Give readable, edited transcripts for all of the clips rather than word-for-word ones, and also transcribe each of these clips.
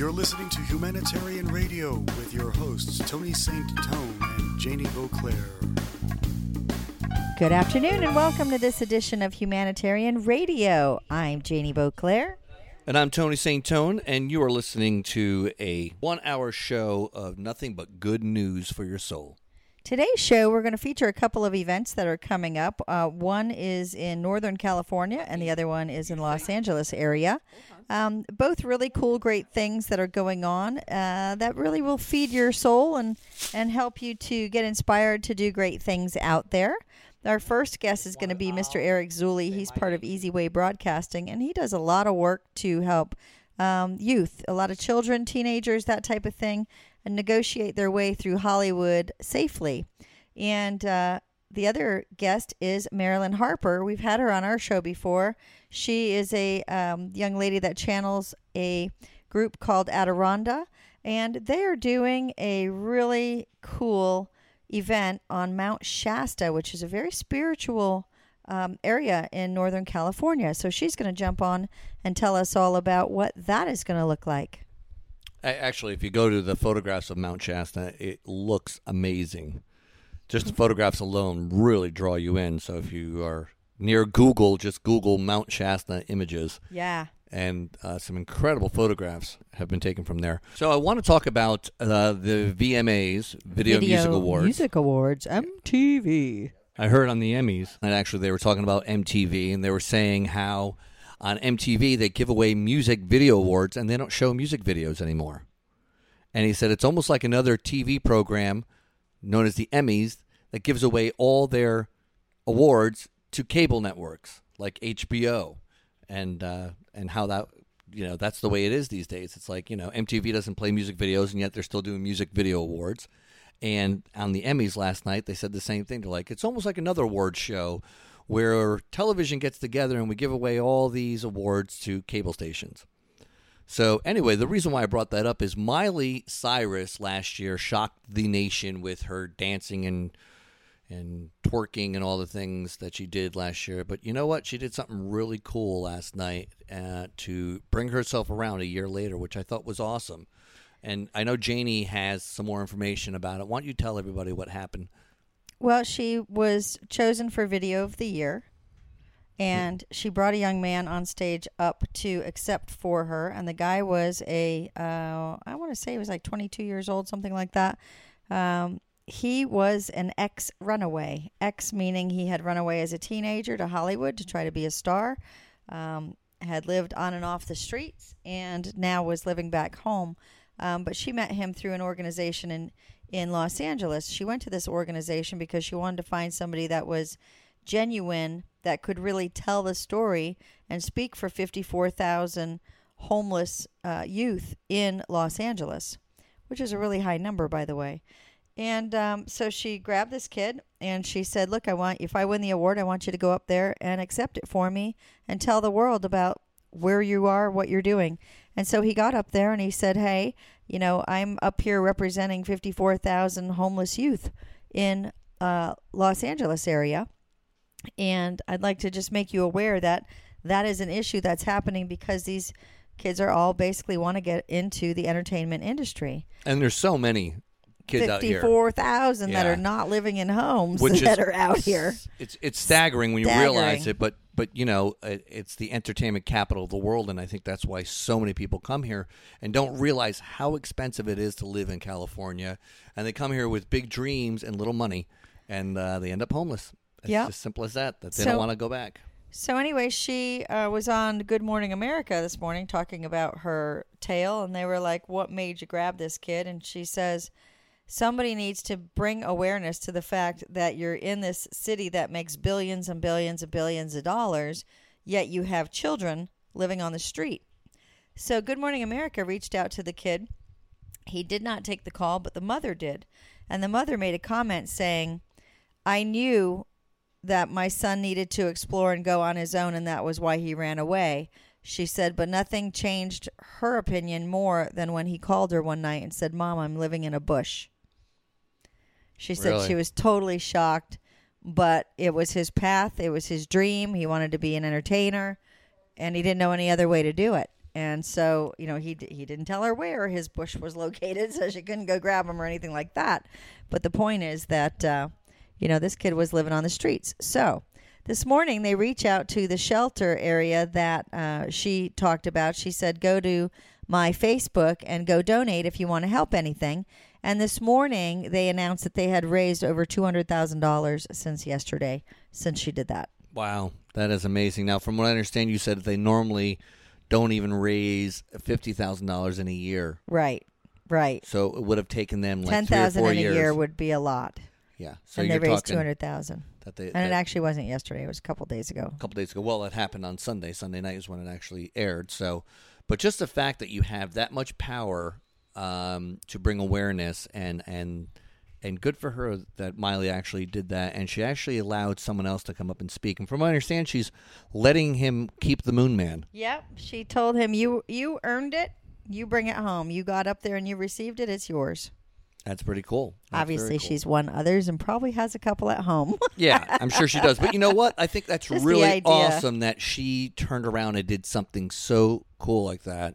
You're listening to Humanitarian Radio with your hosts, Tony St. Tone and Janie Beauclair. Good afternoon and welcome to this edition of Humanitarian Radio. I'm Janie Beauclair. And I'm Tony St. Tone, and you are listening to a 1-hour show of nothing but good news for your soul. Today's show, we're going to feature a couple of events that are coming up. One is in Northern California, and the other one is in Los Angeles area. Both really cool, great things that are going on that really will feed your soul and help you to get inspired to do great things out there. Our first guest is going to be Mr. Eric Zuley. He's part of Easy Way Broadcasting, and he does a lot of work to help youth, a lot of children, teenagers, that type of thing, and negotiate their way through Hollywood safely. And the other guest is Marilyn Harper. We've had her on our show before. She is a young lady that channels a group called Adironda, and they are doing a really cool event on Mount Shasta, which is a very spiritual area in Northern California. So she's going to jump on and tell us all about what that is going to look like. Actually, if you go to the photographs of Mount Shasta, it looks amazing. Just the photographs alone really draw you in. So if you are near Google, just Google Mount Shasta images. Yeah. And some incredible photographs have been taken from there. So I want to talk about the VMAs, Video Music Awards. Music Awards, MTV. I heard on the Emmys, and actually they were talking about MTV, and they were saying how on MTV they give away music video awards, and they don't show music videos anymore. And he said it's almost like another TV program known as the Emmys that gives away all their awards to cable networks like HBO. And how that, that's the way it is these days. It's like, MTV doesn't play music videos, and yet they're still doing music video awards. And on the Emmys last night, they said the same thing. They're like, it's almost like another award show where television gets together and we give away all these awards to cable stations. So anyway, the reason why I brought that up is Miley Cyrus last year shocked the nation with her dancing and twerking and all the things that she did last year. But you know what? She did something really cool last night to bring herself around a year later, which I thought was awesome. And I know Janie has some more information about it. Why don't you tell everybody what happened? Well, she was chosen for Video of the Year, and she brought a young man on stage up to accept for her. And the guy was I want to say he was like 22 years old, something like that. He was an ex-runaway. Ex meaning he had run away as a teenager to Hollywood to try to be a star, had lived on and off the streets, and now was living back home. But she met him through an organization in Los Angeles. She went to this organization because she wanted to find somebody that was genuine, that could really tell the story and speak for 54,000 homeless youth in Los Angeles, which is a really high number, by the way. And so she grabbed this kid and she said, look, if I win the award, I want you to go up there and accept it for me and tell the world about where you are, what you're doing. And so he got up there and he said, hey, I'm up here representing 54,000 homeless youth in Los Angeles area. And I'd like to just make you aware that that is an issue that's happening because these kids are all basically want to get into the entertainment industry. And there's so many kids out here. 54,000 that are not living in homes that are out here. It's staggering when you realize it, but it's the entertainment capital of the world, and I think that's why so many people come here and don't realize how expensive it is to live in California, and they come here with big dreams and little money, and they end up homeless. It's as simple as that they don't want to go back. So anyway, she was on Good Morning America this morning talking about her tale, and they were like, what made you grab this kid? And she says, somebody needs to bring awareness to the fact that you're in this city that makes billions and billions and billions of dollars, yet you have children living on the street. So Good Morning America reached out to the kid. He did not take the call, but the mother did. And the mother made a comment saying, I knew that my son needed to explore and go on his own, and that was why he ran away. She said, but nothing changed her opinion more than when he called her one night and said, Mom, I'm living in a bush. She said she was totally shocked, but it was his path. It was his dream. He wanted to be an entertainer, and he didn't know any other way to do it. And so, he didn't tell her where his bush was located, so she couldn't go grab him or anything like that. But the point is that, this kid was living on the streets. So this morning they reach out to the shelter area that she talked about. She said, go to my Facebook and go donate if you want to help anything. And this morning they announced that they had raised over $200,000 since yesterday, since she did that. Wow, that is amazing. Now, from what I understand, you said that they normally don't even raise $50,000 in a year. Right. So it would have taken them like 3 or 4 years. $10,000 in a year would be a lot. Yeah. So and you're they raised talking $200,000. And it actually wasn't yesterday. It was a couple days ago. Well, it happened on Sunday. Sunday night is when it actually aired. So, but just the fact that you have that much power to bring awareness and good for her that Miley actually did that, and she actually allowed someone else to come up and speak. And from what I understand, she's letting him keep the Moon Man. Yep. She told him, you earned it. You bring it home. You got up there and you received it. It's yours. That's pretty cool. Obviously, she's won others and probably has a couple at home. Yeah, I'm sure she does. But you know what? I think that's really awesome that she turned around and did something so cool like that,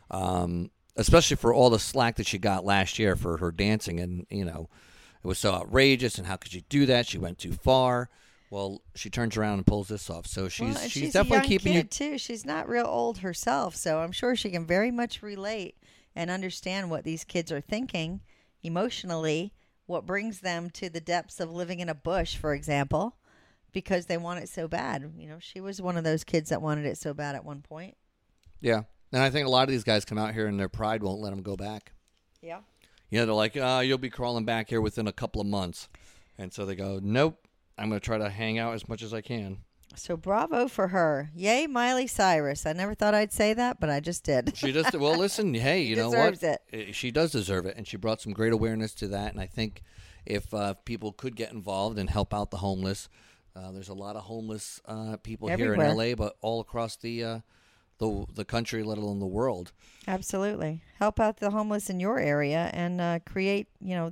especially for all the slack that she got last year for her dancing. And, it was so outrageous. And how could she do that? She went too far. Well, she turns around and pulls this off. So she's definitely a young keeping kid too. She's not real old herself. So I'm sure she can very much relate and understand what these kids are thinking emotionally, what brings them to the depths of living in a bush, for example, because they want it so bad. She was one of those kids that wanted it so bad at one point. Yeah. And I think a lot of these guys come out here and their pride won't let them go back. Yeah. They're like, you'll be crawling back here within a couple of months. And so they go, nope, I'm going to try to hang out as much as I can. So bravo for her. Yay, Miley Cyrus. I never thought I'd say that, but I just did. She just, well, listen, hey, you know what? It. She does deserve it, and she brought some great awareness to that. And I think if people could get involved and help out the homeless, there's a lot of homeless people everywhere here in L.A., but all across the country, let alone the world. Absolutely. Help out the homeless in your area and create,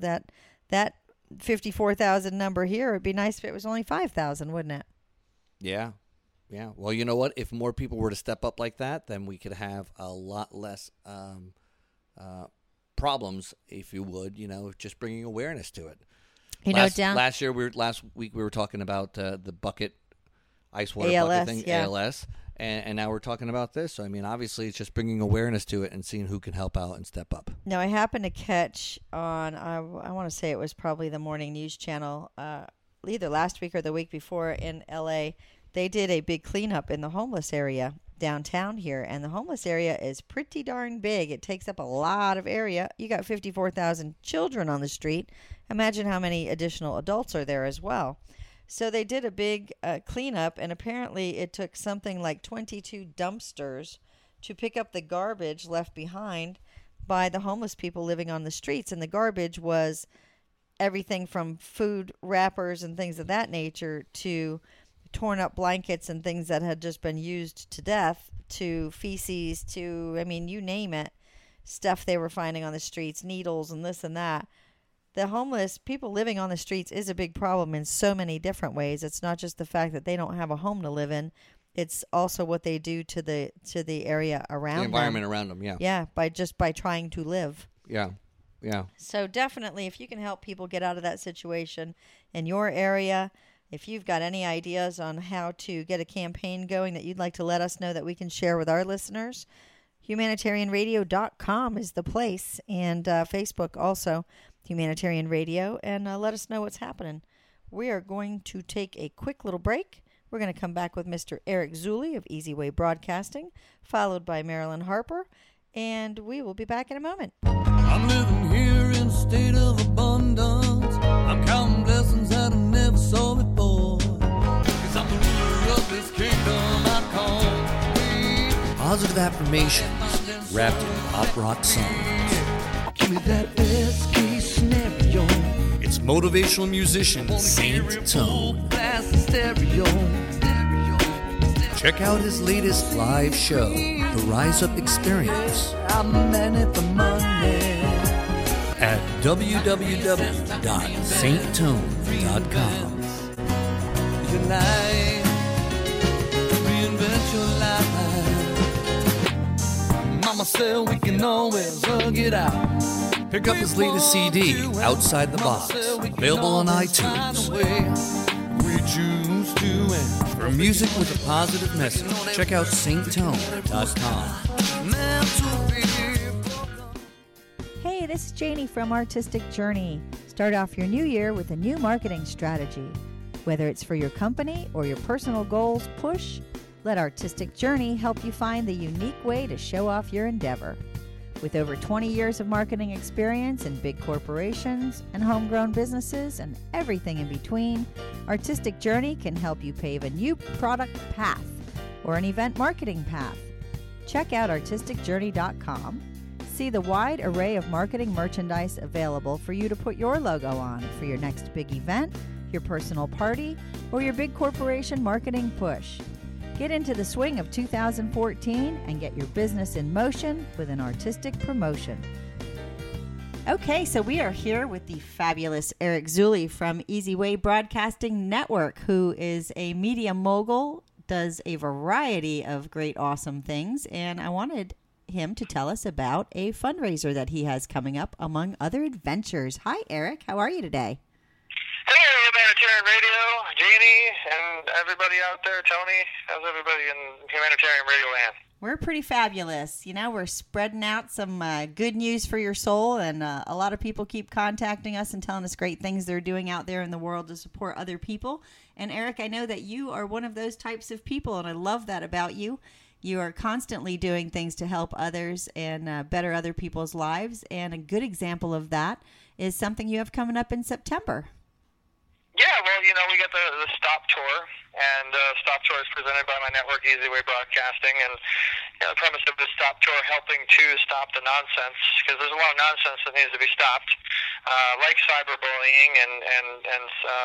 that 54,000 number here. It'd be nice if it was only 5,000, wouldn't it? Yeah. Well, you know what? If more people were to step up like that, then we could have a lot less problems, if you would, just bringing awareness to it. Last week we were talking about the bucket, ice water ALS, bucket thing, yeah. ALS, and now we're talking about this. So, I mean, obviously it's just bringing awareness to it and seeing who can help out and step up. Now, I happened to catch on, I want to say it was probably the morning news channel, either last week or the week before in L.A., they did a big cleanup in the homeless area downtown here, and the homeless area is pretty darn big. It takes up a lot of area. You got 54,000 children on the street. Imagine how many additional adults are there as well. So they did a big cleanup, and apparently it took something like 22 dumpsters to pick up the garbage left behind by the homeless people living on the streets, and the garbage was everything from food wrappers and things of that nature to torn up blankets and things that had just been used to death to feces to, you name it, stuff they were finding on the streets, needles and this and that. The homeless people living on the streets is a big problem in so many different ways. It's not just the fact that they don't have a home to live in. It's also what they do to the area around them. The environment around them, yeah. Yeah, by trying to live. Yeah. So definitely, if you can help people get out of that situation in your area, if you've got any ideas on how to get a campaign going that you'd like to let us know that we can share with our listeners, humanitarianradio.com is the place, and Facebook also, Humanitarian Radio, and let us know what's happening. We are going to take a quick little break. We're going to come back with Mr. Eric Zuley of Easy Way Broadcasting, followed by Marilyn Harper, and we will be back in a moment. I'm living here in a state of abundance. I'm counting blessings that I never saw before. 'Cause I'm the ruler of this kingdom I call me. Positive affirmations wrapped in pop rock songs. Give me that best case scenario. It's motivational musician Saint Tone. Stereo. Check out his latest live show, The Rise Up Experience, I'm in it for money. at www.sainttone.com. Your life, reinvent your life. myself, we can always hug it out. Pick up his latest CD, Outside the Box, available on iTunes. We choose to, and For music with a positive message, check out sainttone.com. Hey, this is Janie from Artistic Journey. Start off your new year with a new marketing strategy. Whether it's for your company or your personal goals, let Artistic Journey help you find the unique way to show off your endeavor. With over 20 years of marketing experience in big corporations and homegrown businesses and everything in between, Artistic Journey can help you pave a new product path or an event marketing path. Check out artisticjourney.com. See the wide array of marketing merchandise available for you to put your logo on for your next big event, your personal party, or your big corporation marketing push. Get into the swing of 2014 and get your business in motion with an artistic promotion. Okay, so we are here with the fabulous Eric Zuley from Easy Way Broadcasting Network, who is a media mogul, does a variety of great, awesome things, and I wanted him to tell us about a fundraiser that he has coming up, among other adventures. Hi, Eric. How are you today? Hey, Humanitarian Radio, Jeannie, and everybody out there, Tony. How's everybody in Humanitarian Radio land? We're pretty fabulous. You know, we're spreading out some good news for your soul, and a lot of people keep contacting us and telling us great things they're doing out there in the world to support other people. And Eric, I know that you are one of those types of people, and I love that about you. You are constantly doing things to help others and better other people's lives, and a good example of that is something you have coming up in September. Yeah, well, you know, we got the Stop Tour, and Stop Tour is presented by my network, Easy Way Broadcasting, and you know, the premise of the Stop Tour helping to stop the nonsense, because there's a lot of nonsense that needs to be stopped, like cyberbullying and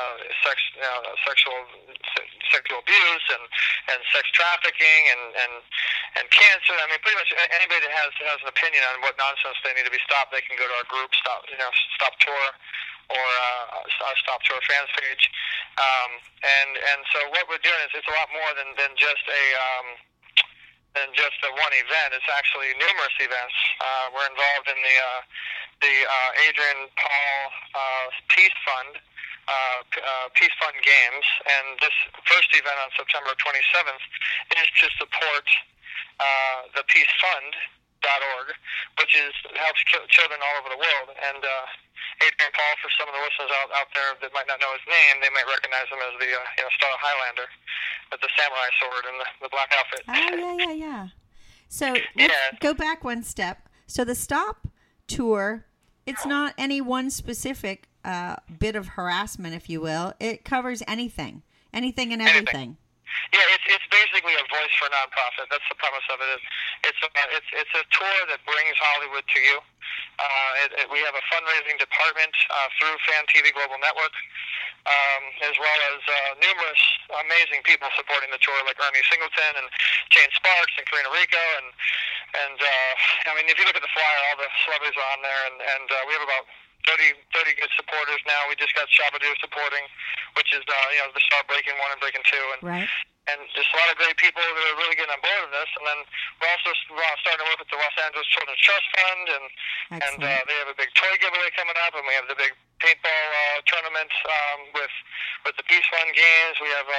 sexual abuse and sex trafficking and cancer. I mean, pretty much anybody that has an opinion on what nonsense they need to be stopped, they can go to our group, Stop Tour, or our Stop Tour fans page, and so what we're doing is it's a lot more than just a one event. It's actually numerous events. We're involved in the Adrian Paul Peace Fund Games, and this first event on September 27th is to support the Peace Fund.org, which helps children all over the world. And Adrian Paul, for some of the listeners out there that might not know his name, they might recognize him as the Star Highlander with the samurai sword and the black outfit. Oh, yeah. So let's go back one step. So the Stop Tour, it's not any one specific bit of harassment, if you will. It covers anything and everything. Yeah, it's basically a voice for nonprofit. That's the premise of it. It's a tour that brings Hollywood to you. We have a fundraising department through Fan TV Global Network, as well as numerous amazing people supporting the tour, like Ernie Singleton and Jane Sparks and Karina Rico, and I mean, if you look at the flyer, all the celebrities are on there, and we have about 30 good supporters now. We just got Shabadoo supporting, which is the Star Breaking 1 and Breaking 2, and right. And just a lot of great people that are really getting on board with this. And then we're also starting to work with the Los Angeles Children's Trust Fund, and they have a big toy giveaway coming up, and we have the big paintball tournament with the Peace Fund games. We have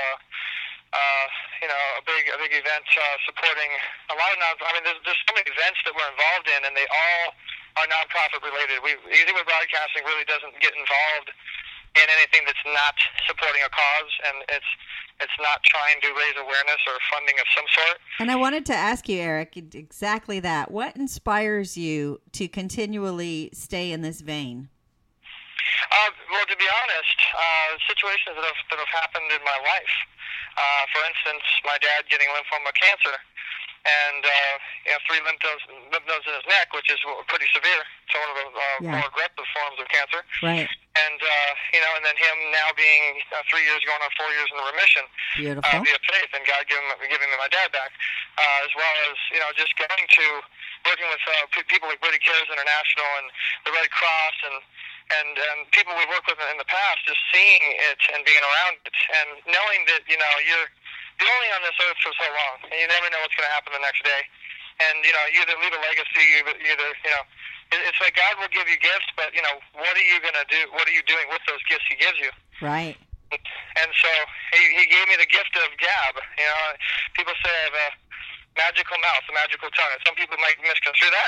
a big event supporting a lot of there's so many events that we're involved in, and they all are nonprofit related. Easy Way Broadcasting really doesn't get involved in anything that's not supporting a cause, and it's not trying to raise awareness or funding of some sort. And I wanted to ask you, Eric, exactly that. What inspires you to continually stay in this vein? Well, to be honest, situations that have happened in my life. For instance, my dad getting lymphoma cancer, and 3 lymph nodes in his neck, which is pretty severe. It's one of the more aggressive forms of cancer. Right. And and then him now being 3 years, going on 4 years in remission. Beautiful. Via faith, and God giving me my dad back, as well as just going to working with people like Brady Cares International and the Red Cross and people we've worked with in the past, just seeing it and being around it and knowing that you're only on this earth for so long, and you never know what's going to happen the next day. and you either leave a legacy, either it's like God will give you gifts, but what are you gonna do? What are you doing with those gifts He gives you? Right. And so he gave me the gift of gab. People say I have a magical mouth, a magical tongue. And some people might misconstrue that.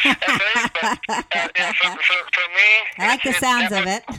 But for me, I like the sounds of it.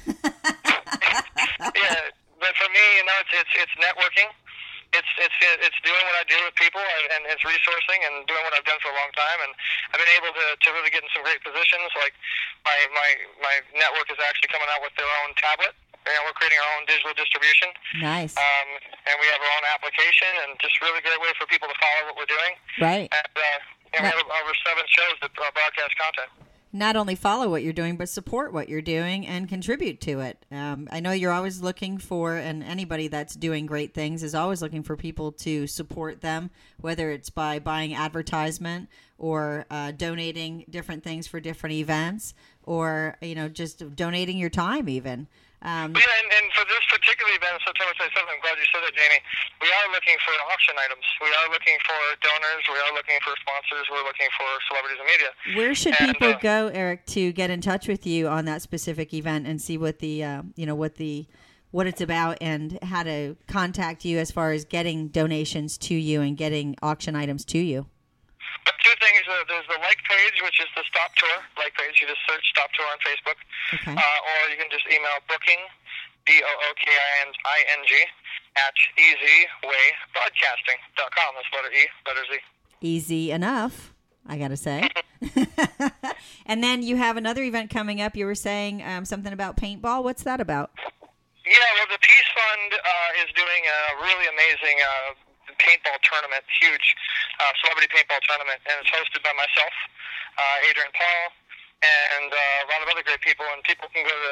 Yeah, but for me, it's networking. It's doing what I do with people, and it's resourcing and doing what I've done for a long time. And I've been able to really get in some great positions. Like my network is actually coming out with their own tablet. We're creating our own digital distribution. Nice. And we have our own application, and just really great way for people to follow what we're doing. Right. And we have over 7 shows that broadcast content. Not only follow what you're doing, but support what you're doing and contribute to it. I know you're always looking for, and anybody that's doing great things is always looking for people to support them, whether it's by buying advertisement or donating different things for different events, or just donating your time even. And for this particular event, September 27th, I'm glad you said that, Jamie. We are looking for auction items. We are looking for donors. We are looking for sponsors. We're looking for celebrities and media. Where should people go, Eric, to get in touch with you on that specific event and see what the what it's about and how to contact you as far as getting donations to you and getting auction items to you? Two things. There's the like page, which is the Stop Tour like page. You just search Stop Tour on Facebook. Okay. Or you can just email booking, BOOKING, at easywaybroadcasting.com. That's letter E, letter Z. Easy enough, I got to say. And then you have another event coming up. You were saying something about paintball. What's that about? Yeah, well, the Peace Fund is doing a really amazing paintball tournament, huge celebrity paintball tournament, and it's hosted by myself, Adrian Paul, and a lot of other great people. And people can go to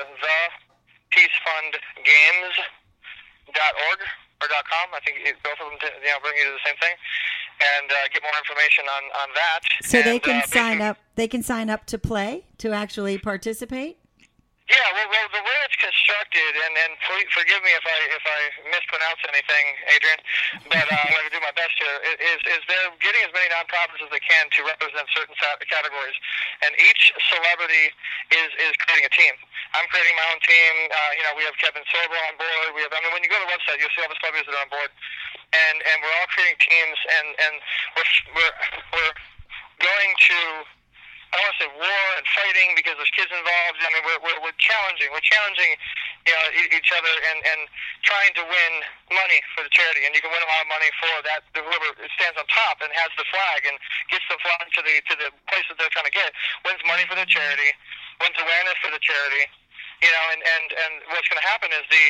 thepeacefundgames.org or .com. I think both of them bring you to the same thing, and get more information on that. So they can sign up. They can sign up to play, to actually participate. Yeah, well, the way it's constructed, and forgive me if I mispronounce anything, Adrian, but I'm going to do my best here, is they're getting as many nonprofits as they can to represent certain categories, and each celebrity is creating a team. I'm creating my own team. We have Kevin Sorbo on board. When you go to the website, you'll see all the celebrities that are on board, and we're all creating teams, and we're going to, I don't want to say war and fighting because there's kids involved. I mean, we're challenging. We're challenging, each other and trying to win money for the charity. And you can win a lot of money for that. Whoever stands on top and has the flag and gets the flag to the place that they're trying to get wins money for the charity, wins awareness for the charity. And what's going to happen is the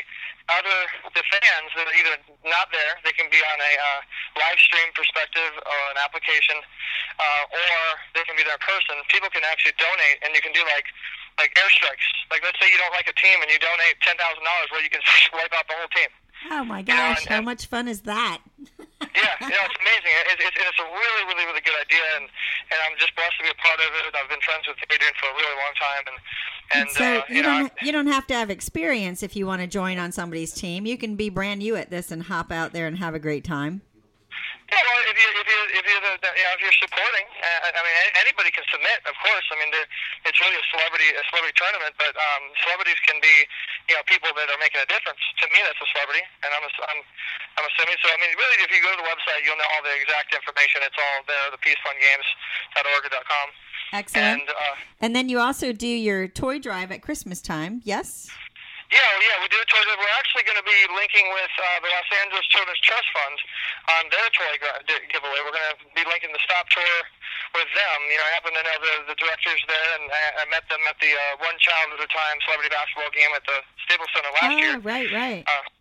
fans that are either not there, they can be on a live stream perspective or an application, or they can be there in person. People can actually donate, and you can do like airstrikes. Like, let's say you don't like a team and you donate $10,000, where you can wipe out the whole team. Oh my gosh! How much fun is that? Yeah, it's amazing. It's a really, really, really good idea, and I'm just blessed to be a part of it. I've been friends with Adrian for a really long time, and so you don't have to have experience if you want to join on somebody's team. You can be brand new at this and hop out there and have a great time. Yeah, well, if you're supporting, anybody can submit. Of course, it's really a celebrity tournament, but celebrities can be, people that are making a difference. To me, that's a celebrity, and I'm assuming. So, really, if you go to the website, you'll know all the exact information. It's all there, thepeacefundgames.org.com. Excellent. And then you also do your toy drive at Christmas time. Yes. Yeah, we do a toy drive. We're actually going to be linking with the Los Angeles Children's Trust Fund on their toy giveaway. We're going to be linking the Stop Tour with them. I happen to know the directors there, and I met them at the One Child at a Time celebrity basketball game at the Staples Center last year. Right.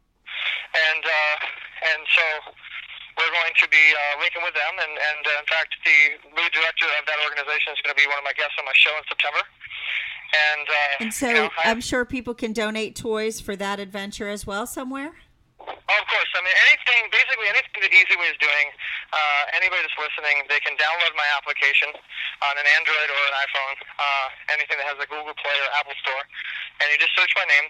And so we're going to be linking with them, and in fact, the lead director of that organization is going to be one of my guests on my show in September. And so I'm sure people can donate toys for that adventure as well somewhere? Oh, of course. Anything that Easyway is doing, anybody that's listening, they can download my application on an Android or an iPhone, anything that has a Google Play or Apple Store, and you just search my name,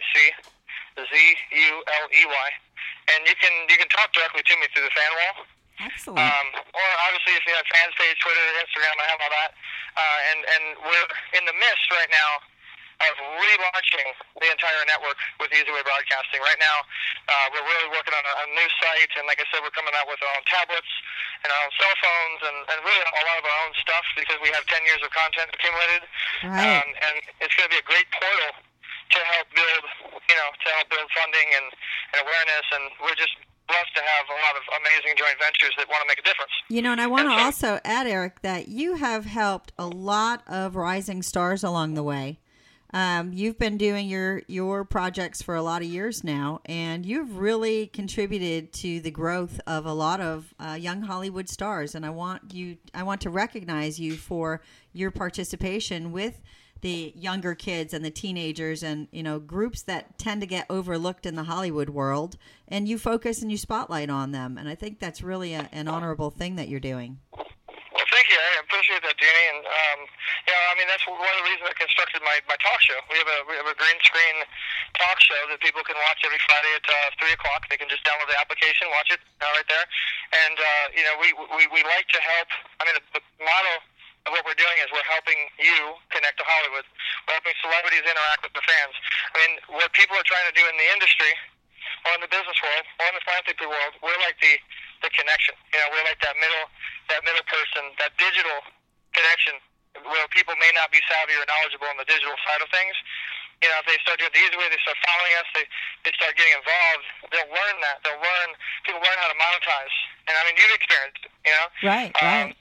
ERICZULEY, and you can talk directly to me through the fan wall. Excellent. Or obviously if you have fans page, Twitter, Instagram, I have all that. And we're in the midst right now of relaunching the entire network with Easy Way Broadcasting. Right now, we're really working on a new site, and like I said, we're coming out with our own tablets and our own cell phones, and really a lot of our own stuff because we have 10 years of content accumulated. Right. And it's going to be a great portal to help build, funding and awareness, and we're just blessed to have a lot of amazing joint ventures that want to make a difference. You know, and I want to also add, Eric, that you have helped a lot of rising stars along the way. You've been doing your projects for a lot of years now, and you've really contributed to the growth of a lot of young Hollywood stars. And I want to recognize you for your participation with the younger kids and the teenagers and, groups that tend to get overlooked in the Hollywood world. And you focus and you spotlight on them. And I think that's really an honorable thing that you're doing. Well, thank you. I appreciate that, Danny. And that's one of the reasons I constructed my talk show. We have a green screen talk show that people can watch every Friday at 3 o'clock. They can just download the application, watch it right there. And we like to help. The motto of what we're doing is we're helping you connect to Hollywood. We're helping celebrities interact with the fans. What people are trying to do in the industry, or in the business world, or in the philanthropy world, we're like the connection. We're like that middle person, that digital connection where people may not be savvy or knowledgeable on the digital side of things. If they start doing it the easy way, they start following us, they start getting involved, they'll learn that. People learn how to monetize. And you've experienced it, Right.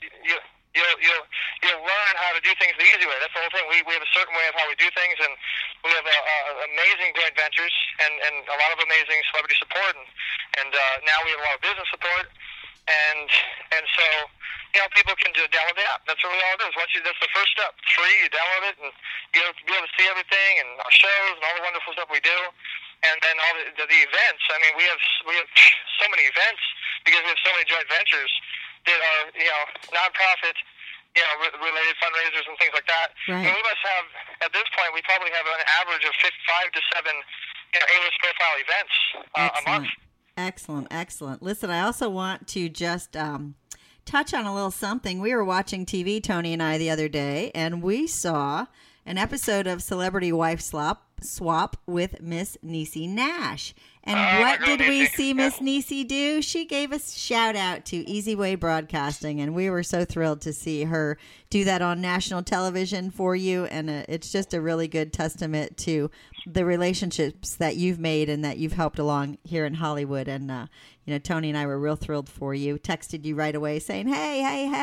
You'll learn how to do things the easy way. That's the whole thing. We have a certain way of how we do things, and we have amazing joint ventures and a lot of amazing celebrity support, and now we have a lot of business support, and so people can just download the app. That's really all it is. That's the first step. It's free. You download it, and you'll be able to see everything and our shows and all the wonderful stuff we do, and then all the events. We have so many events because we have so many joint ventures that are nonprofit related fundraisers and things like that. Right. We must have, at this point, we probably have an average of 5 to 7 A-list profile events a month. Excellent. Listen, I also want to just touch on a little something. We were watching TV, Tony and I, the other day, and we saw an episode of Celebrity Wife Swap with Miss Niecy Nash. And what did we see Miss Niecy do? She gave a shout out to Easy Way Broadcasting, and we were so thrilled to see her do that on national television for you. And it's just a really good testament to the relationships that you've made and that you've helped along here in Hollywood. And Tony and I were real thrilled for you. Texted you right away saying, "Hey."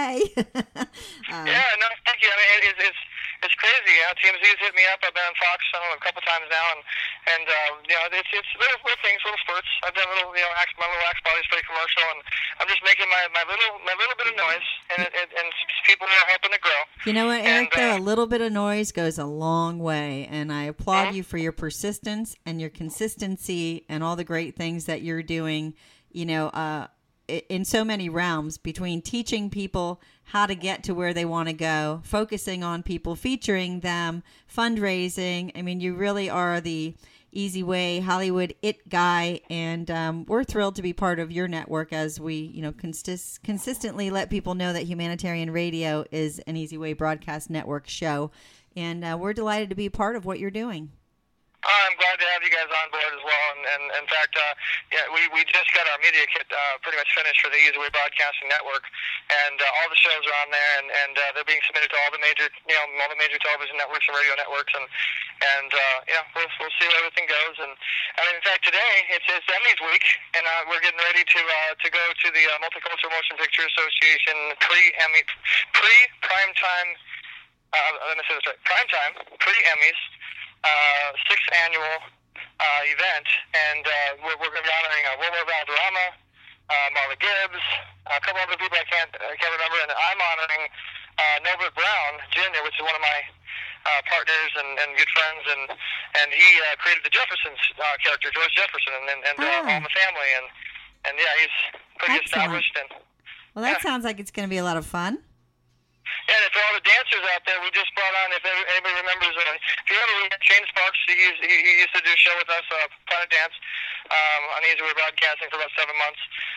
Yeah, no, thank you. It's crazy. TMZ's hit me up. I've been on Fox a couple times now, and it's little things, little spurts. I've done my little Axe body spray commercial, and I'm just making my little bit of noise, and people are helping to grow. You know what, Eric? Though a little bit of noise goes a long way, and I applaud you for your persistence and your consistency and all the great things that you're doing. In so many realms, between teaching people how to get to where they want to go, focusing on people, featuring them, fundraising. You really are the Easy Way Hollywood it guy, and we're thrilled to be part of your network as we, consistently let people know that Humanitarian Radio is an Easy Way Broadcast Network show, and we're delighted to be part of what you're doing. I'm glad to have you guys on board as well. And in fact, we just got our media kit pretty much finished for the Easy Way Broadcasting Network, and all the shows are on there, and they're being submitted to all the major television networks and radio networks, and we'll see where everything goes. And in fact, today it's Emmys week, and we're getting ready to go to the Multicultural Motion Picture Association primetime. Let me say this right. Primetime pre-Emmys. 6th annual event, and we're going to be honoring Wilmer Valderrama, Marla Gibbs, a couple other people I can't remember, and I'm honoring Norbert Brown Jr., which is one of my partners and good friends, and he created the Jeffersons character, George Jefferson, and All in the Family, and he's pretty established. Well, that sounds like it's going to be a lot of fun. And for all the dancers out there, we just brought on, if anybody remembers, if you remember Shane Sparks, he used to do a show with us, Planet Dance, on Easy Way Broadcasting for about 7 months.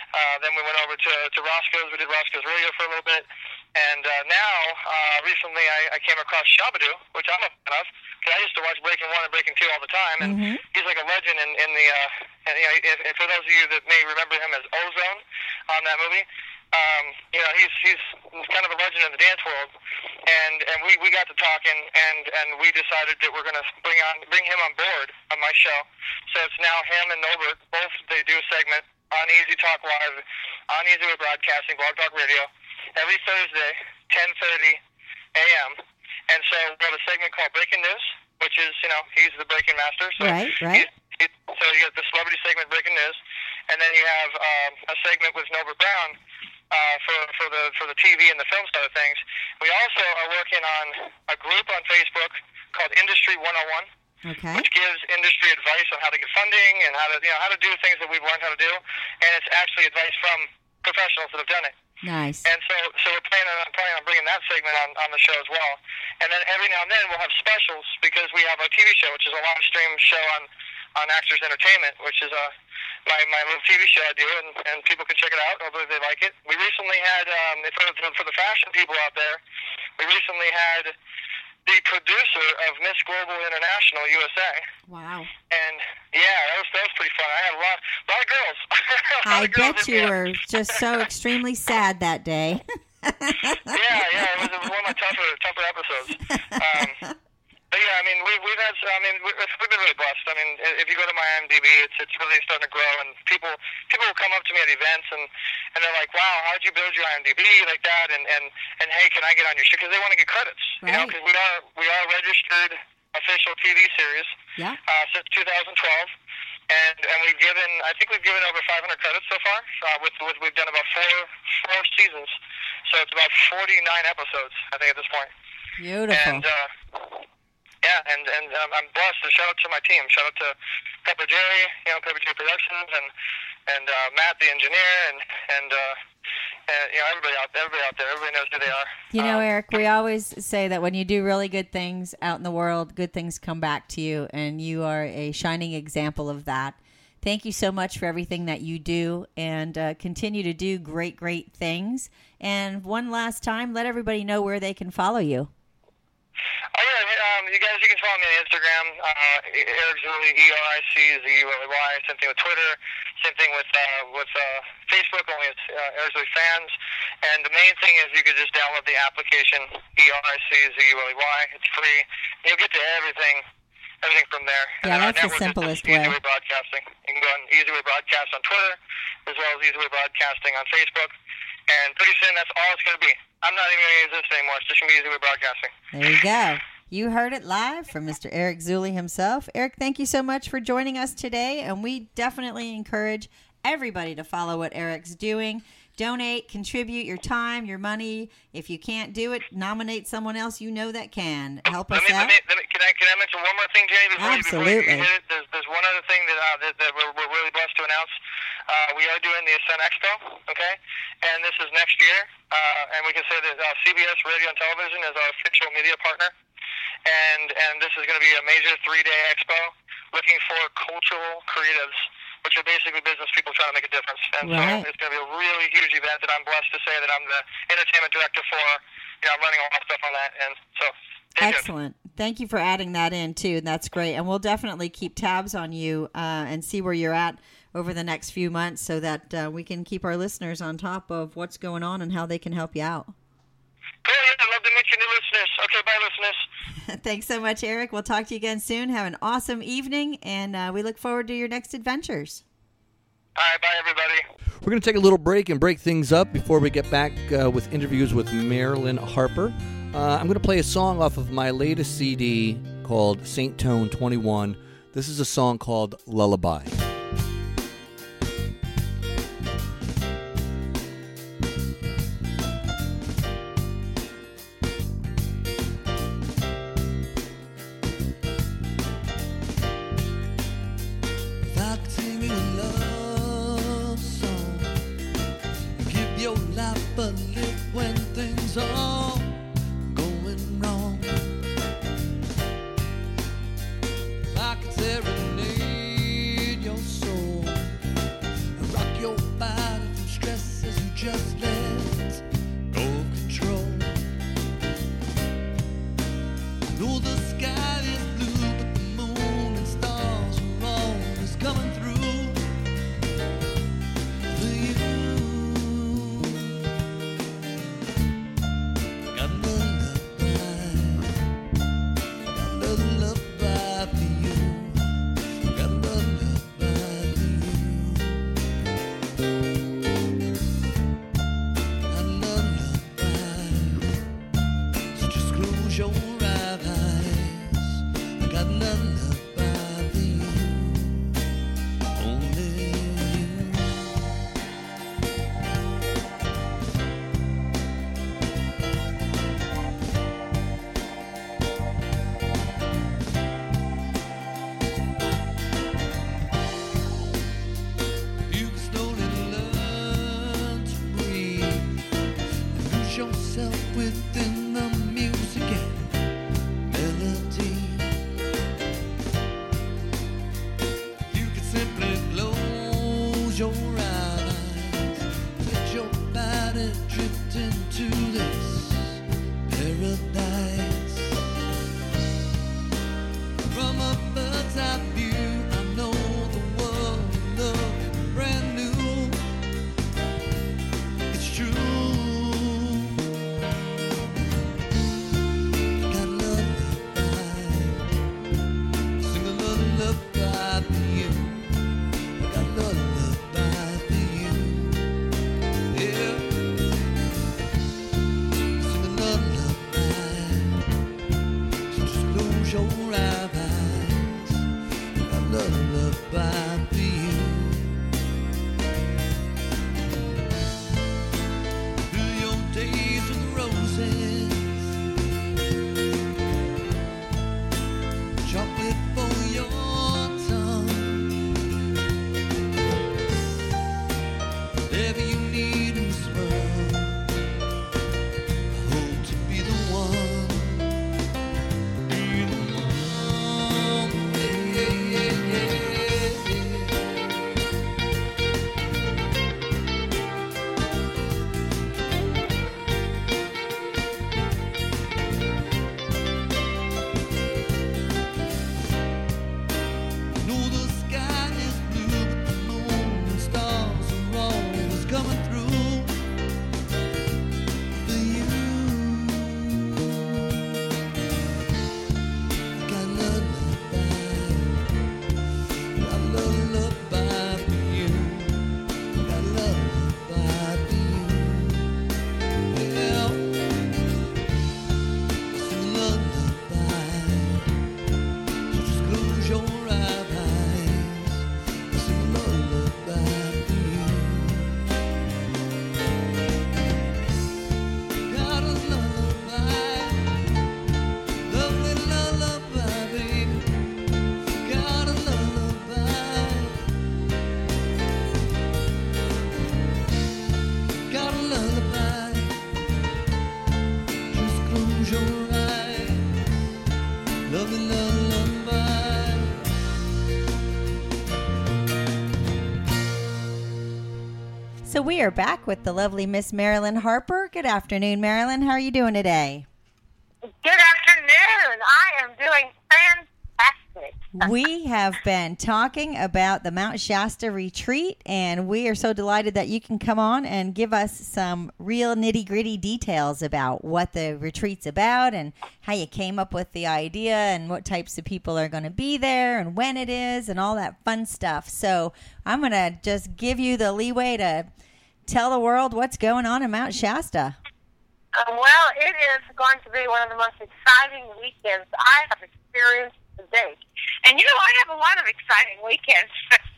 Then we went over to Roscoe's. We did Roscoe's Radio for a little bit. And now, recently, I came across Shabadoo, which I'm a fan of, because I used to watch Breaking 1 and Breaking 2 all the time. And he's like a legend in the, and, you know, if for those of you that may remember him as Ozone on that movie, you know, he's kind of a legend in the dance world. And we got to talking, and we decided that we're going to bring him on board on my show. So it's now him and Norbert. Both they do a segment on Easy Talk Live, on Easy Way Broadcasting, Blog Talk Radio, every Thursday, 10:30 a.m. And so we have a segment called Breaking News, which is, you know, he's the breaking master. So Right. So you have the celebrity segment, Breaking News, and then you have a segment with Norbert Brown for the TV and the film side of things. We also are working on a group on Facebook called Industry 101. Okay. Which gives industry advice on how to get funding and how to do things that we've learned how to do, and it's actually advice from professionals that have done it. Nice. And so we're planning on bringing that segment on the show as well. And then every now and then we'll have specials, because we have our TV show, which is a live stream show on Actors Entertainment, which is my little TV show I do, and people can check it out. Hopefully they like it. We recently had for the fashion people out there, we recently had the producer of Miss Global International USA. Wow. And yeah, that was pretty fun. I had a lot of girls. I bet you were just so extremely sad that day. Yeah, it was one of my tougher episodes. But yeah, I mean, we've been really blessed. I mean, if you go to my IMDb, it's really starting to grow, and people will come up to me at events and they're like, "Wow, how'd you build your IMDb like that?" And hey, can I get on your show? Because they want to get credits, right. You know, because we are a registered official TV series since 2012, and we've given over 500 credits so far. We've done about four seasons, so it's about 49 episodes, I think, at this point. Beautiful. And yeah, and I'm blessed. So shout out to my team. Shout out to Pepper Jerry, Pepper Jerry Productions, and Matt, the engineer, and everybody out there. Everybody knows who they are. You know, Eric, we always say that when you do really good things out in the world, good things come back to you, and you are a shining example of that. Thank you so much for everything that you do, and continue to do great things. And one last time, let everybody know where they can follow you. Oh yeah, you can follow me on Instagram, Eric Zuley, ERICZULEY. Same thing with Twitter. Same thing with Facebook. Only it's Eric Zuley Fans. And the main thing is you can just download the application ERICZULEY. It's free. You'll get to everything from there. Yeah, that's the simplest way. Easy Way Broadcasting. You can go on Easy Way Broadcast on Twitter, as well as Easy Way Broadcasting on Facebook. And pretty soon, that's all it's going to be. I'm not even going to use this anymore. It's just going to be Easy Way Broadcasting. There you go. You heard it live from Mr. Eric Zuley himself. Eric, thank you so much for joining us today, and we definitely encourage everybody to follow what Eric's doing. Donate, contribute your time, your money. If you can't do it, nominate someone else you know that can. Help us out. Can I mention one more thing, Jenny? Before you hit it? There's one other thing that we're really blessed to announce. We are doing the Ascent Expo, okay? And this is next year. And we can say that CBS Radio and Television is our official media partner. And this is going to be a major 3-day expo looking for cultural creatives, which are basically business people trying to make a difference. And so it's going to be a really huge event that I'm blessed to say that I'm the entertainment director for. I'm running a lot of stuff on that. And so excellent. Thank you for adding that in, too. That's great. And we'll definitely keep tabs on you and see where you're at over the next few months so that we can keep our listeners on top of what's going on and how they can help you out. Cool. Yeah, I'd love to meet you new listeners. Okay, bye, listeners. Thanks so much, Eric. We'll talk to you again soon. Have an awesome evening, and we look forward to your next adventures. All right, bye, everybody. We're going to take a little break and break things up before we get back with interviews with Marilyn Harper. I'm going to play a song off of my latest CD called Saint Tone 21. This is a song called Lullaby. Serenade your So we are back with the lovely Miss Marilyn Harper. Good afternoon, Marilyn. How are you doing today? Good afternoon. I am doing fantastic. We have been talking about the Mount Shasta retreat, and we are so delighted that you can come on and give us some real nitty-gritty details about what the retreat's about and how you came up with the idea and what types of people are going to be there and when it is and all that fun stuff. So I'm going to just give you the leeway to tell the world what's going on in Mount Shasta. Well, it is going to be one of the most exciting weekends I have experienced to date. And, I have a lot of exciting weekends.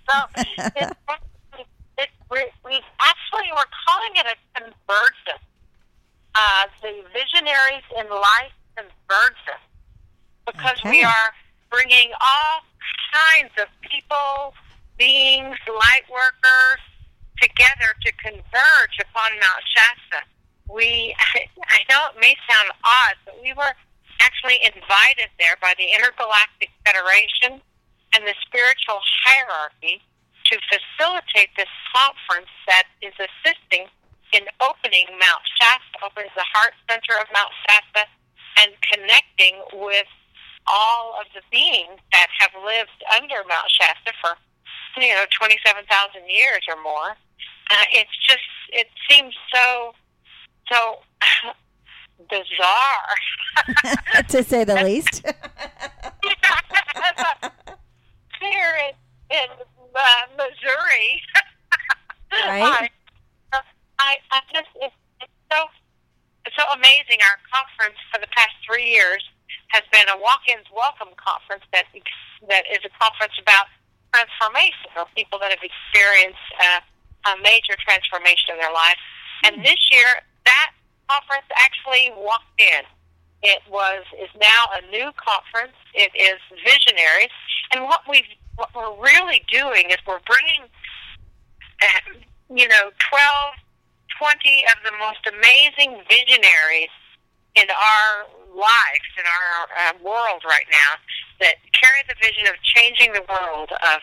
So we're calling it a convergence. The Visionaries in Life Convergence. Because we are bringing all kinds of people, beings, light workers together to converge upon Mount Shasta. I know it may sound odd, but we were actually invited there by the Intergalactic Federation and the spiritual hierarchy to facilitate this conference that is assisting in opening Mount Shasta, opens the heart center of Mount Shasta, and connecting with all of the beings that have lived under Mount Shasta for 27,000 years or more. It seems so bizarre, to say the least. Here in Missouri, right? It's so amazing. Our conference for the past 3 years has been a walk-ins welcome conference that is a conference about transformation of people that have experienced a major transformation in their life. And this year, that conference actually walked in. It is now a new conference. It is Visionaries, and what we're really doing is we're bringing 12, 20 of the most amazing visionaries in our lives, in our world right now, that carry the vision of changing the world, of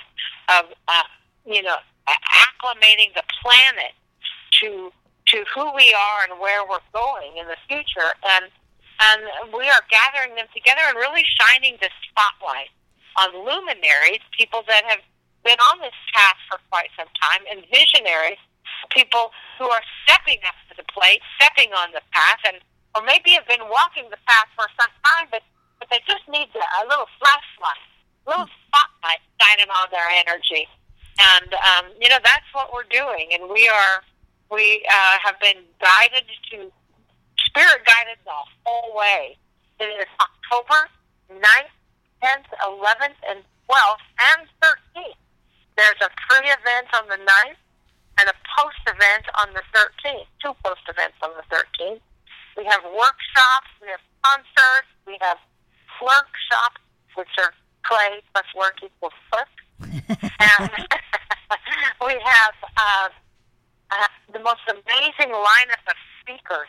acclimating the planet to who we are and where we're going in the future, and we are gathering them together and really shining the spotlight on luminaries, people that have been on this path for quite some time, and visionaries, people who are stepping up to the plate, stepping on the path, or maybe have been walking the path for some time, but they just need a little flashlight, a little spotlight shining on their energy, and that's what we're doing, and we have been spirit guided the whole way. It is October 9th, 10th, 11th, and 12th, and 13th. There's a pre-event on the 9th and a post-event on the 13th, 2 post-events on the 13th. We have workshops, we have concerts, we have workshops, which are clay plus work equals flirt. And we have the most amazing lineup of speakers.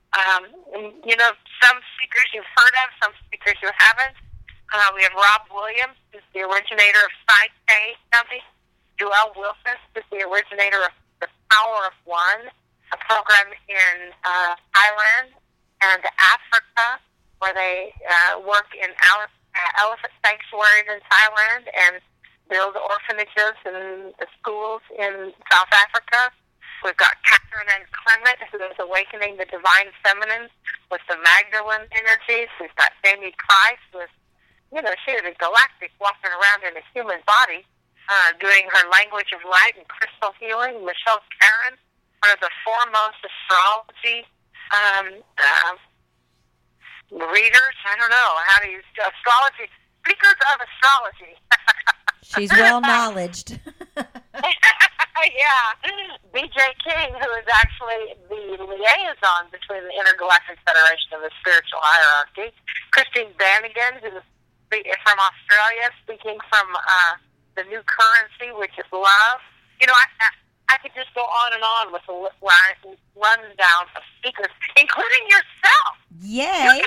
Some speakers you've heard of, some speakers you haven't. We have Rob Williams, who's the originator of Psyche Company. Joel Wilson, who's the originator of The Power of One, a program in Thailand and Africa, where they work in elephant sanctuaries in Thailand and build orphanages and schools in South Africa. We've got Catherine and Clement, who is awakening the divine feminine with the Magdalene energies. We've got Jamie Price, who is, she is a galactic walking around in a human body, doing her language of light and crystal healing. Michelle Caron, one of the foremost astrology readers. I don't know how to use astrology. Speakers of astrology. She's well-knowledged. Yeah. B.J. King, who is actually the liaison between the Intergalactic Federation and the spiritual hierarchy. Christine Bannigan, who's from Australia, speaking from the new currency, which is love. I could just go on and on with a rundown of speakers, including yourself. Yay.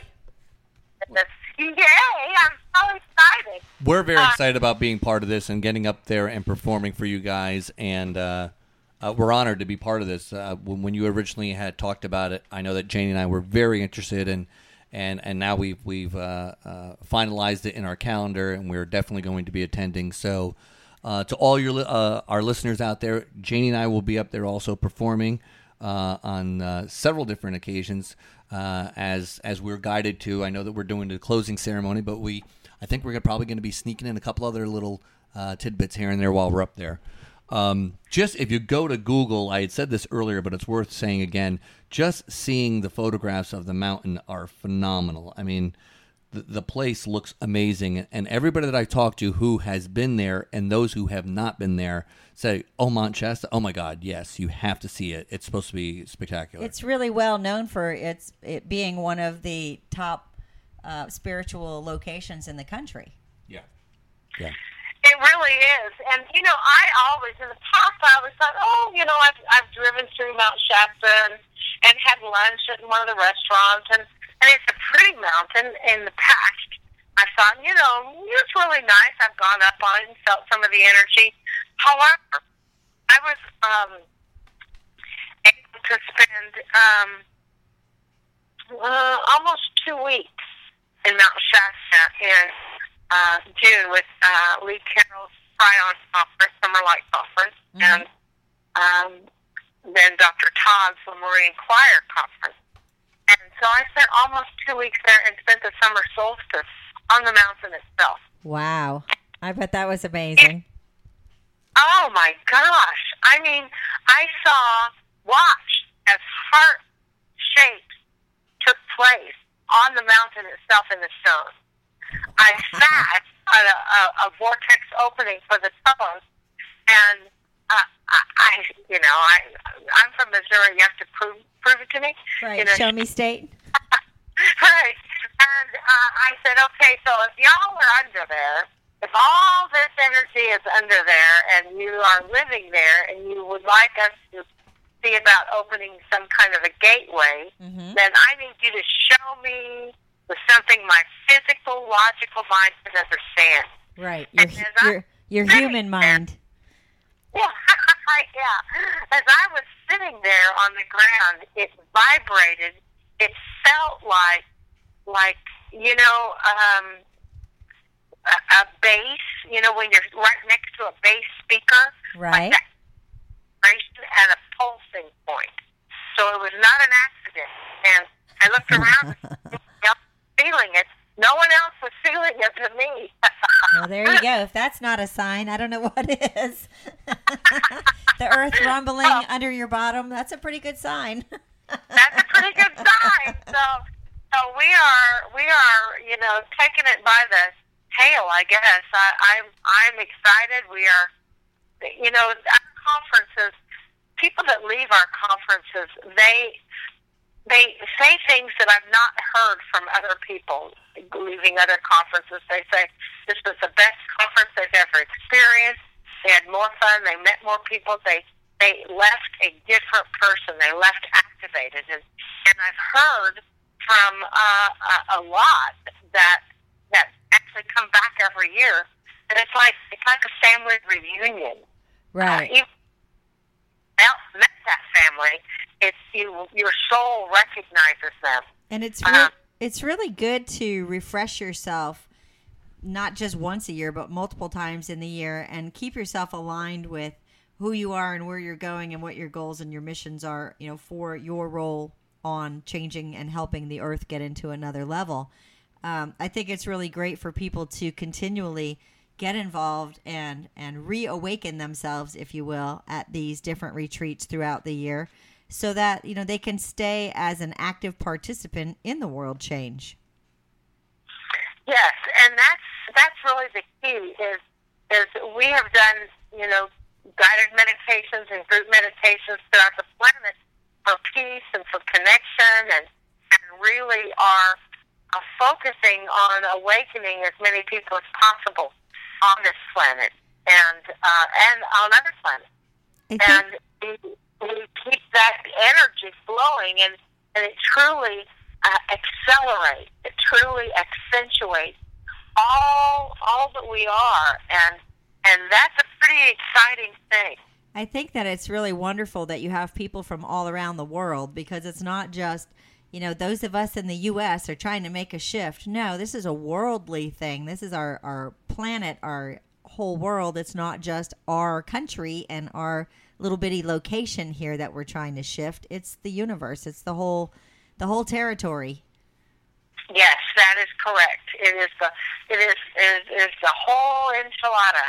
Yay, I'm so excited. We're very excited about being part of this and getting up there and performing for you guys. And we're honored to be part of this. When you originally had talked about it, I know that Janie and I were very interested in, and now we've finalized it in our calendar, and we're definitely going to be attending. So, to all our listeners out there, Janie and I will be up there also performing on several different occasions as we're guided to. I know that we're doing the closing ceremony, but I think we're probably going to be sneaking in a couple other little tidbits here and there while we're up there. Just if you go to Google, I had said this earlier, but it's worth saying again, just seeing the photographs of the mountain are phenomenal. I mean, the place looks amazing. And everybody that I talked to who has been there and those who have not been there say, oh, Mount Shasta, oh my God, yes, you have to see it. It's supposed to be spectacular. It's really well known for it being one of the top spiritual locations in the country. Yeah. Yeah. It really is. And, I always, in the past, I always thought, I've driven through Mount Shasta and had lunch at one of the restaurants, and it's a pretty mountain. In the past, I thought, it's really nice. I've gone up on it and felt some of the energy. However, I was able to spend almost 2 weeks in Mount Shasta in June with Lee Carroll's Tryon Conference, Summer Light Conference, and then Dr. Todd's the Marine Choir Conference. And so I spent almost 2 weeks there and spent the summer solstice on the mountain itself. Wow. I bet that was amazing. Oh, my gosh. I mean, I watched as heart shapes took place on the mountain itself in the stone. I sat at a vortex opening for the toes, and I'm from Missouri. You have to prove it to me. Right. Show me state. Right. And I said, okay, so if y'all are under there, if all this energy is under there, and you are living there, and you would like us to see about opening some kind of a gateway, then I need you to show me with something my physical, logical mind can understand. Right. Your human mind. Yeah. Yeah. As I was sitting there on the ground, it vibrated. It felt like a bass, when you're right next to a bass speaker. Right. Like that vibration and a pulsing point. So it was not an accident. And I looked around and feeling it. No one else was feeling it but me. Well, there you go. If that's not a sign, I don't know what is. The earth rumbling under your bottom, that's a pretty good sign. That's a pretty good sign. So we are, taking it by the tail, I guess. I'm excited. We are, our conferences, people that leave our conferences, they say things that I've not heard from other people leaving other conferences. They say this was the best conference they've ever experienced. They had more fun. They met more people. They left a different person. They left activated. And I've heard from a lot that actually come back every year. And it's like a family reunion. Right. You met that family. It's your soul recognizes them. And it's really good to refresh yourself, not just once a year, but multiple times in the year, and keep yourself aligned with who you are and where you're going and what your goals and your missions are, for your role on changing and helping the earth get into another level. I think it's really great for people to continually get involved and reawaken themselves, if you will, at these different retreats throughout the year, so that they can stay as an active participant in the world change. Yes, and that's really the key. Is we have done guided meditations and group meditations throughout the planet for peace and for connection, and really are focusing on awakening as many people as possible on this planet and on other planets. And we keep that energy flowing, and it truly accelerates. It truly accentuates all that we are, and that's a pretty exciting thing. I think that it's really wonderful that you have people from all around the world, because it's not just, those of us in the U.S. are trying to make a shift. No, this is a worldly thing. This is our planet, our whole world. It's not just our country and our little bitty location here that we're trying to shift. It's the universe. It's the whole territory. Yes, that is correct. It is the whole enchilada.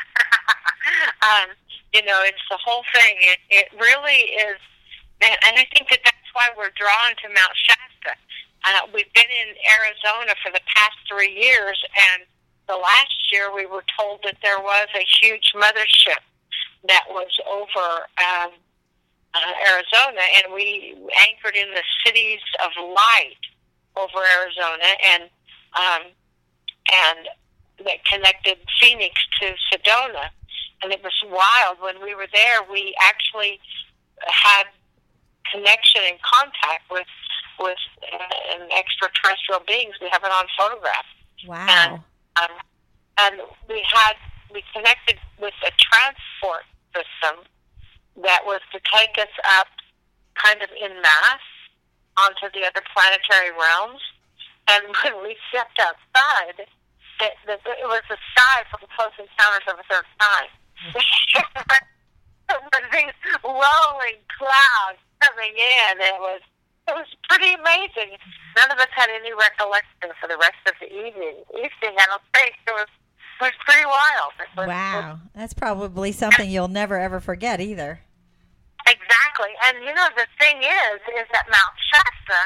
It's the whole thing. It really is, and I think that's why we're drawn to Mount Shasta. We've been in Arizona for the past 3 years, and the last year we were told that there was a huge mothership that was over Arizona, and we anchored in the cities of light over Arizona, and that connected Phoenix to Sedona. And it was wild. When we were there, we actually had connection and contact with an extraterrestrial beings. We have it on photograph. Wow. And we connected with a transport system that was to take us up kind of en masse onto the other planetary realms. And when we stepped outside, it was the sky from Close Encounters of the Third Kind. These rolling clouds coming in, it was pretty amazing. None of us had any recollection for the rest of the evening. I don't think it was pretty wild. Wow, that's probably something you'll never ever forget either. Exactly, and the thing is that Mount Shasta,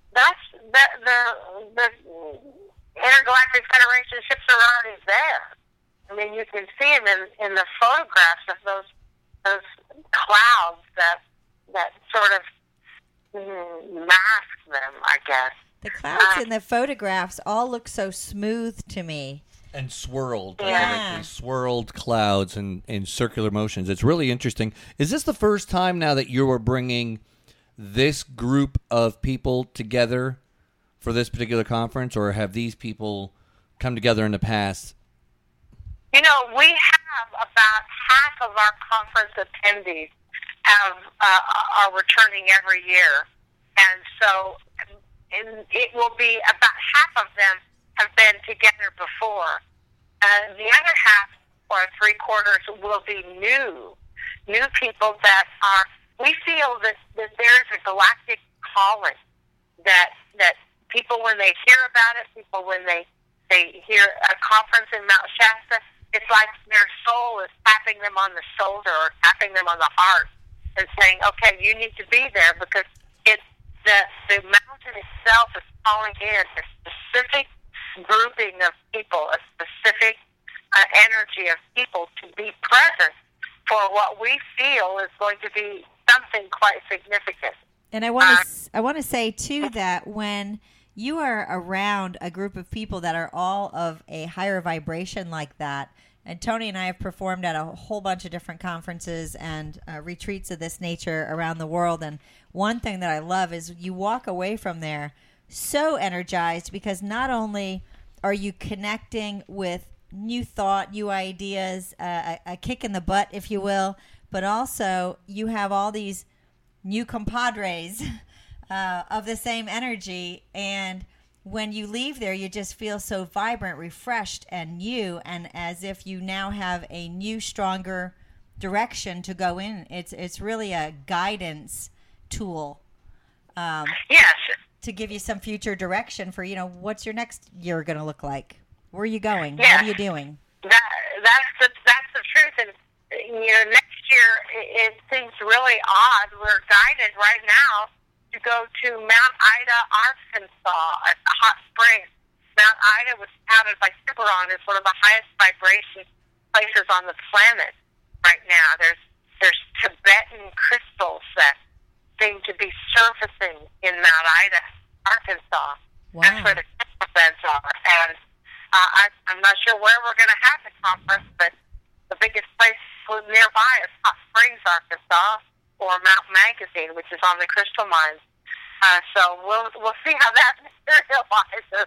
the Intergalactic Federation ships are already there. I mean, you can see them in the photographs of those clouds that sort of mask them, I guess. The clouds in the photographs all look so smooth to me. And swirled. Yeah. Swirled clouds and in circular motions. It's really interesting. Is this the first time now that you are bringing this group of people together for this particular conference, or have these people come together in the past? We have about half of our conference attendees are returning every year, and so it will be about half of them have been together before. The other half, or 3/4, will be new people that are. We feel that there's a galactic calling that people, when they hear about it, people when they hear a conference in Mount Shasta, it's like their soul is tapping them on the shoulder or tapping them on the heart and saying, "Okay, you need to be there," because the mountain itself is calling in a specific grouping of people, a specific energy of people to be present for what we feel is going to be something quite significant. And I want to say too that when you are around a group of people that are all of a higher vibration like that, and Tony and I have performed at a whole bunch of different conferences and retreats of this nature around the world, and one thing that I love is you walk away from there so energized, because not only are you connecting with new thought, new ideas, a kick in the butt, if you will, but also you have all these new compadres of the same energy, and when you leave there, you just feel so vibrant, refreshed, and new, and as if you now have a new, stronger direction to go in. It's really a guidance tool. Yes. To give you some future direction for, what's your next year going to look like? Where are you going? Yes. What are you doing? That's the truth. And next year it seems really odd. We're guided right now to go to Mount Ida, Arkansas, at the hot springs. Mount Ida was touted by Cimarron as one of the highest vibration places on the planet right now. There's Tibetan crystals that seem to be surfacing in Mount Ida, Arkansas. Wow. That's where the events are. And I'm not sure where we're going to have the conference, but the biggest place nearby is Hot Springs, Arkansas, or Mount Magazine, which is on the crystal mines. So we'll see how that materializes.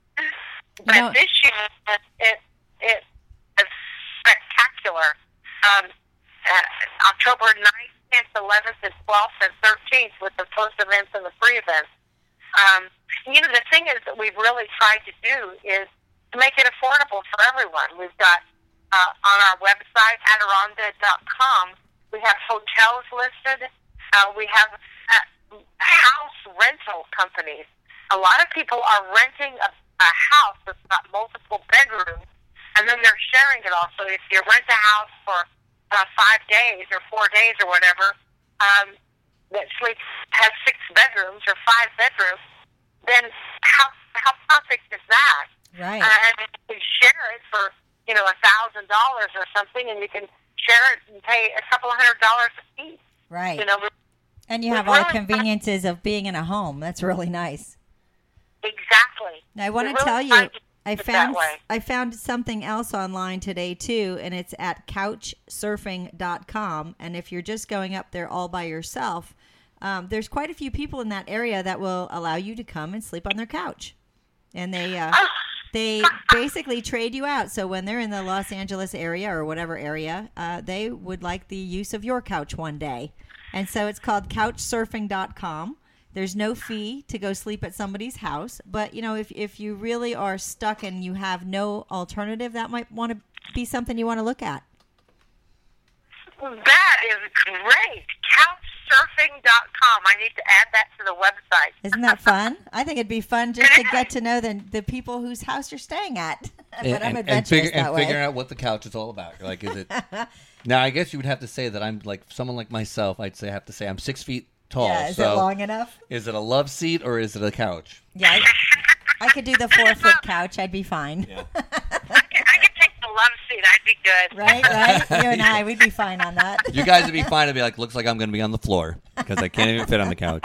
But this year, it is spectacular. October 9th, 10th, 11th, and 12th, and 13th with the post events and the pre events. The thing is that we've really tried to do is to make it affordable for everyone. We've got on our website, Adirondack.com, we have hotels listed. We have house rental companies. A lot of people are renting a house that's got multiple bedrooms, and then they're sharing it all. So if you rent a house for 5 days or 4 days or whatever, that has 6 bedrooms or 5 bedrooms, then how perfect is that? Right. And you can share it for $1,000 or something, and you can share it and pay a couple $100 a piece. Right. You know, and you have all the conveniences of being in a home. That's really nice. Exactly. Now, I want to really tell you, I found something else online today too, and it's at couchsurfing.com. And if you're just going up there all by yourself, there's quite a few people in that area that will allow you to come and sleep on their couch. And they basically trade you out. So when they're in the Los Angeles area or whatever area, they would like the use of your couch one day. And so it's called couchsurfing.com. There's no fee to go sleep at somebody's house. But, if you really are stuck and you have no alternative, that might want to be something you want to look at. That is great. Couchsurfing.com. I need to add that to the website. Isn't that fun? I think it'd be fun just to get to know the people whose house you're staying at. But I'm adventurous that way. Figuring out what the couch is all about. You're like, is it... Now, I guess you would have to say that I'm like someone like myself. I have to say I'm 6 feet tall. Yeah, is it long enough? Is it a love seat or is it a couch? Yeah, I could do the 4-foot couch. I'd be fine. Yeah. I could take the love seat. I'd be good. Right? You and I, we'd be fine on that. You guys would be fine. I'd be like, looks like I'm going to be on the floor because I can't even fit on the couch.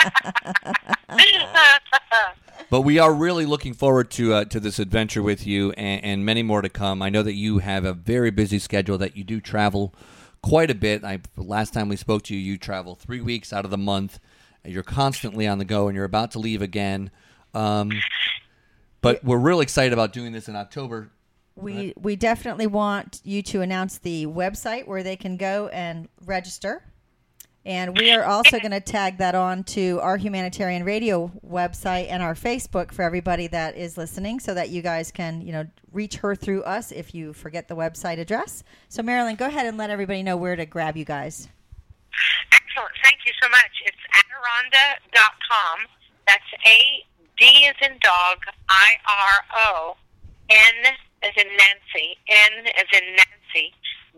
But we are really looking forward to this adventure with you and many more to come. I know that you have a very busy schedule, that you do travel quite a bit. Last time we spoke to you, you travel 3 weeks out of the month. You're constantly on the go, and you're about to leave again. But we're really excited about doing this in October. We definitely want you to announce the website where they can go and register. And we are also going to tag that on to our Humanitarian Radio website and our Facebook for everybody that is listening, so that you guys can, reach her through us if you forget the website address. So, Marilyn, go ahead and let everybody know where to grab you guys. Excellent. Thank you so much. It's Adirondack.com. That's A-D as in dog, I-R-O, N as in Nancy, N as in Nancy,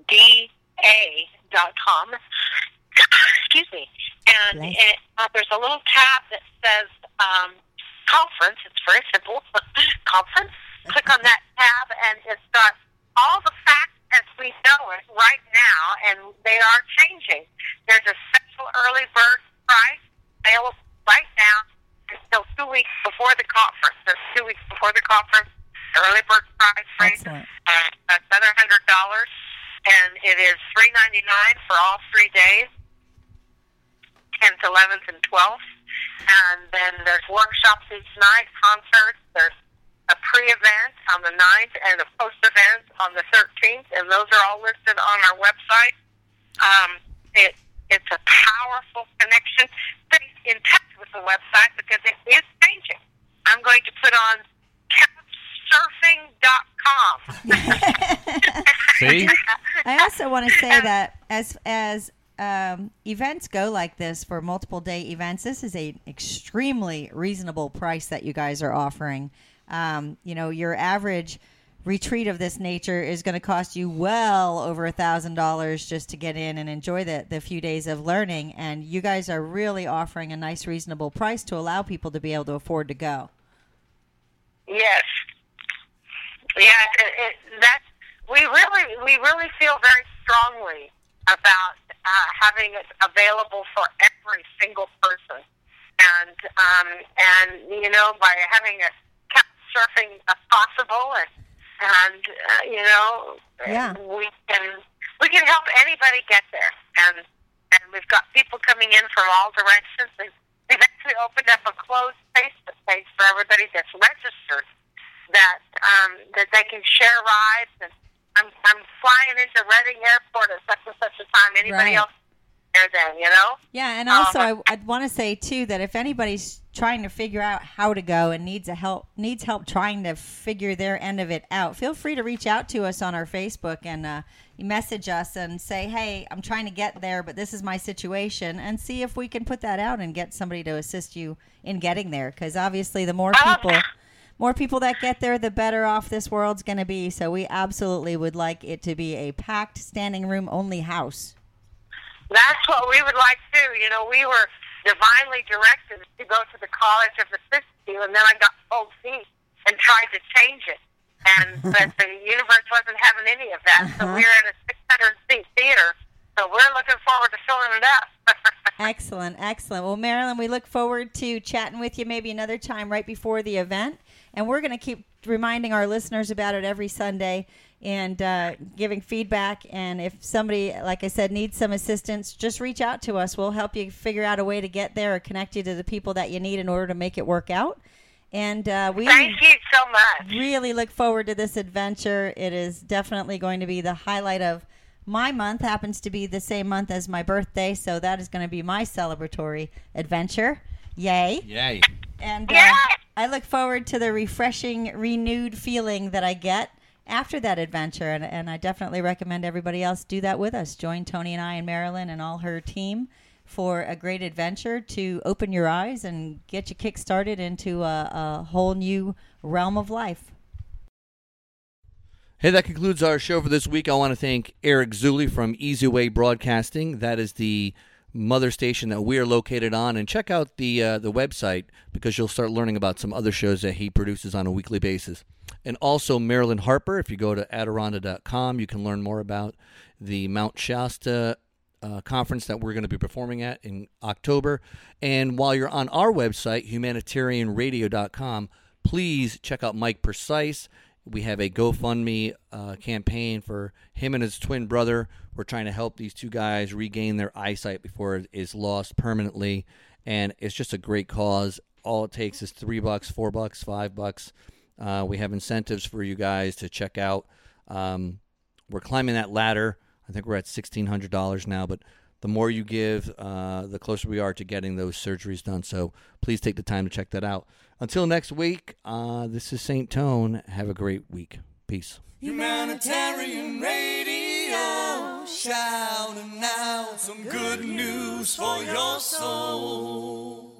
D-A.com. Excuse me. And there's a little tab that says conference. It's very simple. Conference. Click on that tab, and it's got all the facts as we know it right now, and they are changing. There's a special early bird price available right now until 2 weeks before the conference. There's 2 weeks before the conference. The early bird price rate is another $100, and it is $3.99 for all 3 days. 10th, 11th, and 12th. And then there's workshops each night, concerts. There's a pre-event on the 9th and a post-event on the 13th, and those are all listed on our website. It's a powerful connection. Stay in touch with the website because it is changing. I'm going to put on couchsurfing.com. See? I also want to say that as events go like this, for multiple day events, this is an extremely reasonable price that you guys are offering. Your average retreat of this nature is going to cost you well over $1,000 just to get in and enjoy the few days of learning. And you guys are really offering a nice, reasonable price to allow people to be able to afford to go. Yes. Yeah, we really feel very strongly about having it available for every single person, and by having a couch surfing possible, we can help anybody get there, and we've got people coming in from all directions. We've actually opened up a closed Facebook page for everybody that's registered, that they can share rides, and I'm flying into Reading Airport at such and such a time. Anybody else there then, you know? Yeah, and also I'd want to say too that if anybody's trying to figure out how to go and needs help trying to figure their end of it out, feel free to reach out to us on our Facebook and message us and say, hey, I'm trying to get there, but this is my situation, and see if we can put that out and get somebody to assist you in getting there, because obviously the more people that get there, the better off this world's going to be. So we absolutely would like it to be a packed, standing room only house. That's what we would like to do. You know, we were divinely directed to go to the College of the 60, and then I got cold feet and tried to change it. But the universe wasn't having any of that. So we're in a 600-seat theater. So we're looking forward to filling it up. Excellent, excellent. Well, Marilyn, we look forward to chatting with you maybe another time right before the event. And we're going to keep reminding our listeners about it every Sunday and giving feedback. And if somebody, like I said, needs some assistance, just reach out to us. We'll help you figure out a way to get there or connect you to the people that you need in order to make it work out. And we thank you so much. Really look forward to this adventure. It is definitely going to be the highlight of my month. Happens to be the same month as my birthday, so that is going to be my celebratory adventure. Yay. Yay. And I look forward to the refreshing, renewed feeling that I get after that adventure. And I definitely recommend everybody else do that with us. Join Tony and I and Marilyn and all her team for a great adventure to open your eyes and get you kick-started into a whole new realm of life. Hey, that concludes our show for this week. I want to thank Eric Zuley from Easy Way Broadcasting. That is the mother station that we are located on. And check out the website, because you'll start learning about some other shows that he produces on a weekly basis. And also Marilyn Harper. If you go to Adironda.com, you can learn more about the Mount Shasta conference that we're going to be performing at in October. And while you're on our website, humanitarianradio.com, please check out Mike Precise. We have a GoFundMe campaign for him and his twin brother. We're trying to help these two guys regain their eyesight before it is lost permanently. And it's just a great cause. All it takes is $3, $4, $5. We have incentives for you guys to check out. We're climbing that ladder. I think we're at $1,600 now, but the more you give, the closer we are to getting those surgeries done. So please take the time to check that out. Until next week, this is St. Tone. Have a great week. Peace. Humanitarian Radio, shouting out some good news for your soul.